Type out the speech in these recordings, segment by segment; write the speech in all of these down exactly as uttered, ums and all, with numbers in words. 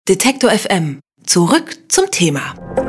Detektor F M. Zurück zum Thema.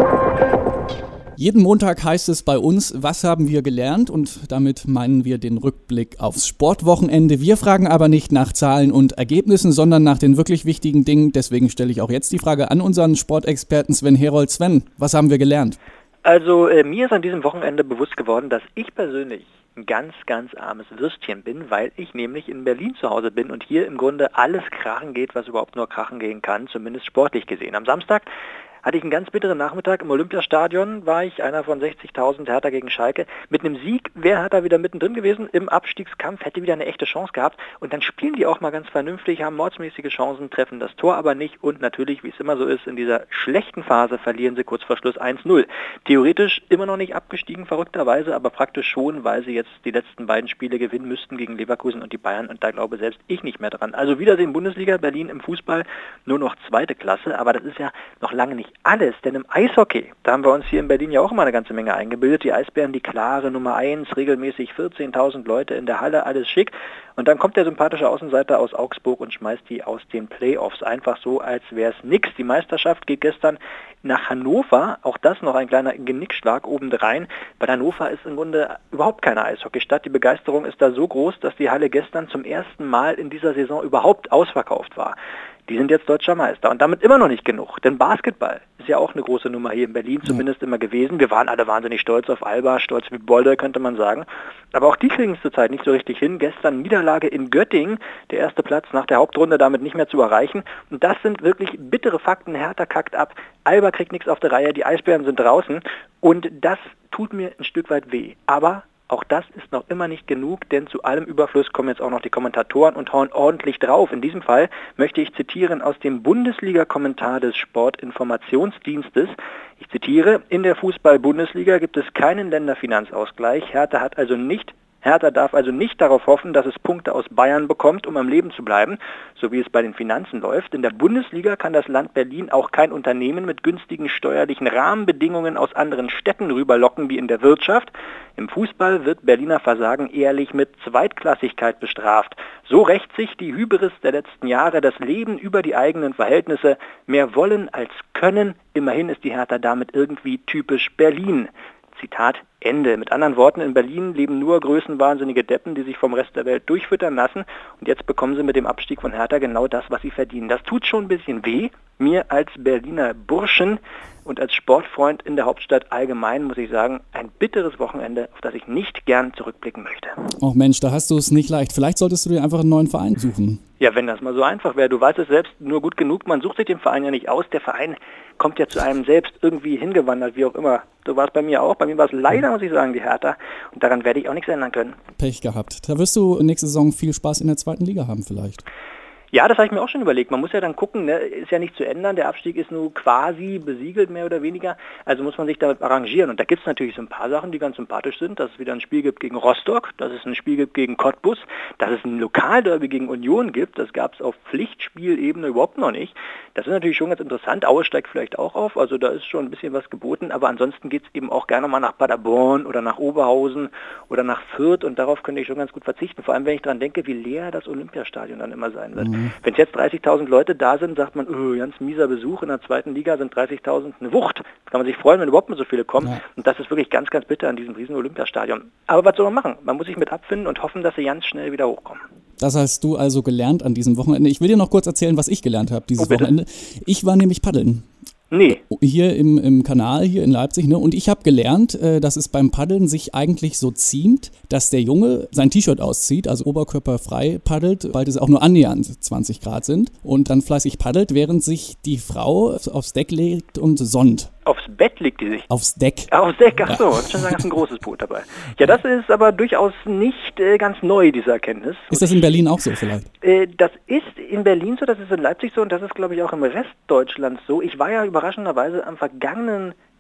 Jeden Montag heißt es bei uns, was haben wir gelernt? Und damit meinen wir den Rückblick aufs Sportwochenende. Wir fragen aber nicht nach Zahlen und Ergebnissen, sondern nach den wirklich wichtigen Dingen. Deswegen stelle ich auch jetzt die Frage an unseren Sportexperten Sven Herold. Sven, was haben wir gelernt? Also äh, mir ist an diesem Wochenende bewusst geworden, dass ich persönlich ein ganz, ganz armes Würstchen bin, weil ich nämlich in Berlin zu Hause bin und hier im Grunde alles krachen geht, was überhaupt nur krachen gehen kann, zumindest sportlich gesehen. Am Samstag hatte ich einen ganz bitteren Nachmittag im Olympiastadion, war ich einer von sechzigtausend, Hertha gegen Schalke. Mit einem Sieg wäre Hertha wieder mittendrin gewesen im Abstiegskampf, hätte wieder eine echte Chance gehabt. Und dann spielen die auch mal ganz vernünftig, haben mordsmäßige Chancen, treffen das Tor aber nicht. Und natürlich, wie es immer so ist, in dieser schlechten Phase verlieren sie kurz vor Schluss eins null. Theoretisch immer noch nicht abgestiegen, verrückterweise, aber praktisch schon, weil sie jetzt die letzten beiden Spiele gewinnen müssten gegen Leverkusen und die Bayern. Und da glaube selbst ich nicht mehr dran. Also Wiedersehen Bundesliga, Berlin im Fußball, nur noch zweite Klasse. Aber das ist ja noch lange nicht alles, denn im Eishockey, da haben wir uns hier in Berlin ja auch immer eine ganze Menge eingebildet. Die Eisbären, die klare Nummer eins, regelmäßig vierzehntausend Leute in der Halle, alles schick. Und dann kommt der sympathische Außenseiter aus Augsburg und schmeißt die aus den Playoffs. Einfach so, als wäre es nix. Die Meisterschaft geht gestern nach Hannover. Auch das noch ein kleiner Genickschlag obendrein. Bei Hannover ist im Grunde überhaupt keine Eishockeystadt. Die Begeisterung ist da so groß, dass die Halle gestern zum ersten Mal in dieser Saison überhaupt ausverkauft war. Die sind jetzt deutscher Meister und damit immer noch nicht genug, denn Basketball ist ja auch eine große Nummer hier in Berlin, zumindest immer gewesen. Wir waren alle wahnsinnig stolz auf Alba, stolz wie Bolle, könnte man sagen. Aber auch die kriegen es zurzeit nicht so richtig hin. Gestern Niederlage in Göttingen, der erste Platz nach der Hauptrunde damit nicht mehr zu erreichen. Und das sind wirklich bittere Fakten. Hertha kackt ab, Alba kriegt nichts auf der Reihe, die Eisbären sind draußen und das tut mir ein Stück weit weh. Aber auch das ist noch immer nicht genug, denn zu allem Überfluss kommen jetzt auch noch die Kommentatoren und hauen ordentlich drauf. In diesem Fall möchte ich zitieren aus dem Bundesliga-Kommentar des Sportinformationsdienstes. Ich zitiere, in der Fußball-Bundesliga gibt es keinen Länderfinanzausgleich. Hertha hat also nicht Hertha darf also nicht darauf hoffen, dass es Punkte aus Bayern bekommt, um am Leben zu bleiben, so wie es bei den Finanzen läuft. In der Bundesliga kann das Land Berlin auch kein Unternehmen mit günstigen steuerlichen Rahmenbedingungen aus anderen Städten rüberlocken wie in der Wirtschaft. Im Fußball wird Berliner Versagen ehrlich mit Zweitklassigkeit bestraft. So rächt sich die Hybris der letzten Jahre, das Leben über die eigenen Verhältnisse, mehr wollen als können. Immerhin ist die Hertha damit irgendwie typisch Berlin. Zitat Ende. Mit anderen Worten, in Berlin leben nur größenwahnsinnige Deppen, die sich vom Rest der Welt durchfüttern lassen. Und jetzt bekommen sie mit dem Abstieg von Hertha genau das, was sie verdienen. Das tut schon ein bisschen weh. Mir als Berliner Burschen und als Sportfreund in der Hauptstadt allgemein, muss ich sagen, ein bitteres Wochenende, auf das ich nicht gern zurückblicken möchte. Och Mensch, da hast du es nicht leicht. Vielleicht solltest du dir einfach einen neuen Verein suchen. Ja, wenn das mal so einfach wäre. Du weißt es selbst nur gut genug, man sucht sich den Verein ja nicht aus. Der Verein kommt ja zu einem selbst irgendwie hingewandert, wie auch immer. So war es bei mir auch. Bei mir war es leider, muss ich sagen, die Hertha. Und daran werde ich auch nichts ändern können. Pech gehabt. Da wirst du nächste Saison viel Spaß in der zweiten Liga haben vielleicht. Ja, das habe ich mir auch schon überlegt. Man muss ja dann gucken, ne? Ist ja nicht zu ändern. Der Abstieg ist nur quasi besiegelt, mehr oder weniger. Also muss man sich damit arrangieren. Und da gibt es natürlich so ein paar Sachen, die ganz sympathisch sind. Dass es wieder ein Spiel gibt gegen Rostock, dass es ein Spiel gibt gegen Cottbus, dass es ein Lokalderby gegen Union gibt. Das gab es auf Pflichtspielebene überhaupt noch nicht. Das ist natürlich schon ganz interessant. Aue steigt vielleicht auch auf. Also da ist schon ein bisschen was geboten. Aber ansonsten geht es eben auch gerne mal nach Paderborn oder nach Oberhausen oder nach Fürth. Und darauf könnte ich schon ganz gut verzichten. Vor allem, wenn ich daran denke, wie leer das Olympiastadion dann immer sein wird. Mhm. Wenn jetzt dreißigtausend Leute da sind, sagt man, oh, ganz mieser Besuch. In der zweiten Liga sind dreißigtausend eine Wucht. Da kann man sich freuen, wenn überhaupt mal so viele kommen. Ja. Und das ist wirklich ganz, ganz bitter an diesem riesen Olympiastadion. Aber was soll man machen? Man muss sich mit abfinden und hoffen, dass sie ganz schnell wieder hochkommen. Das hast du also gelernt an diesem Wochenende. Ich will dir noch kurz erzählen, was ich gelernt habe dieses oh, Wochenende. Ich war nämlich paddeln. Nee. Hier im, im Kanal, hier in Leipzig. Ne? Und ich habe gelernt, äh, dass es beim Paddeln sich eigentlich so ziemt, dass der Junge sein T-Shirt auszieht, also oberkörperfrei paddelt, weil es auch nur annähernd zwanzig Grad sind. Und dann fleißig paddelt, während sich die Frau aufs Deck legt und sonnt. Aufs Bett legt die sich? Aufs Deck. Ah, aufs Deck, ach so, ja. Ich schon sagen, das ist ein großes Boot dabei. Ja, das ist aber durchaus nicht äh, ganz neu, diese Erkenntnis. Ist das in Berlin auch so vielleicht? Äh, das ist in Berlin so, das ist in Leipzig so und das ist, glaube ich, auch im Rest Deutschlands so. Ich war ja überraschenderweise am vergangenen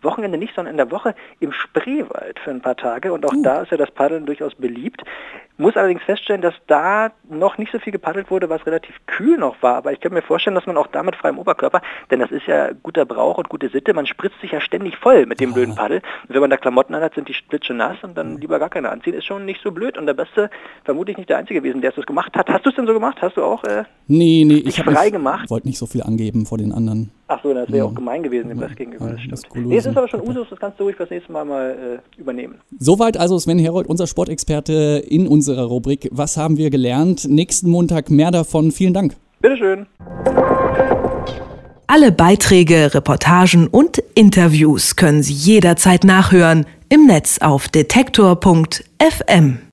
Wochenende nicht, sondern in der Woche im Spreewald für ein paar Tage und auch uh. da ist ja das Paddeln durchaus beliebt. Muss allerdings feststellen, dass da noch nicht so viel gepaddelt wurde, was relativ kühl noch war, aber ich kann mir vorstellen, dass man auch da mit freiem Oberkörper, denn das ist ja guter Brauch und gute Sitte, man spritzt sich ja ständig voll mit dem ja. blöden Paddel und wenn man da Klamotten anhat, sind die splitschenass und dann lieber gar keine anziehen, ist schon nicht so blöd und der Beste, vermutlich nicht der Einzige gewesen, der es gemacht hat. Hast du es denn so gemacht? Hast du auch äh, nee, nee, ich frei nicht, gemacht? Ich wollte nicht so viel angeben vor den anderen. Ach so, das wäre ja. auch Ja. gemein gewesen, dem Ja. das gegenüber, Ja, das stimmt. das Nee, es ist aber schon Usus, das kannst du ruhig fürs nächste Mal mal äh, übernehmen. Soweit also Sven Herold, unser Sportexperte in unserer Rubrik Was haben wir gelernt? Nächsten Montag mehr davon. Vielen Dank. Bitteschön. Alle Beiträge, Reportagen und Interviews können Sie jederzeit nachhören im Netz auf detektor punkt f m.